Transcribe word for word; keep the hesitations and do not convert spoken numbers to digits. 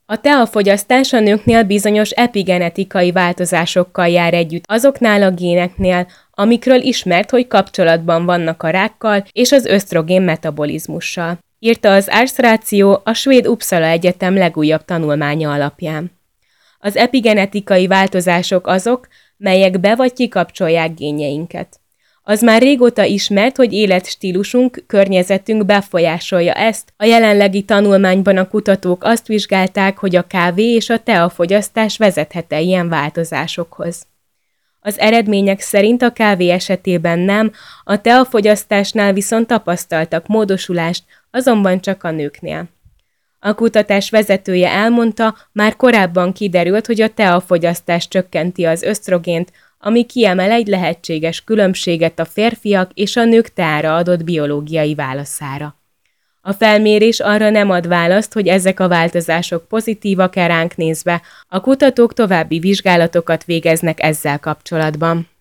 A teafogyasztás a nőknél bizonyos epigenetikai változásokkal jár együtt azoknál a géneknél, amikről ismert, hogy kapcsolatban vannak a rákkal és az ösztrogén metabolizmussal, írta az Ars Ratio a svéd Uppsala Egyetem legújabb tanulmánya alapján. Az epigenetikai változások azok, melyek be vagy kikapcsolják génjeinket. Az már régóta ismert, hogy életstílusunk, környezetünk befolyásolja ezt. A jelenlegi tanulmányban a kutatók azt vizsgálták, hogy a kávé és a teafogyasztás vezethet-e ilyen változásokhoz. Az eredmények szerint a kávé esetében nem, a teafogyasztásnál viszont tapasztaltak módosulást, azonban csak a nőknél. A kutatás vezetője elmondta, már korábban kiderült, hogy a teafogyasztás csökkenti az ösztrogént, ami kiemel egy lehetséges különbséget a férfiak és a nők teára adott biológiai válaszára. A felmérés arra nem ad választ, hogy ezek a változások pozitívak-e ránk nézve, a kutatók további vizsgálatokat végeznek ezzel kapcsolatban.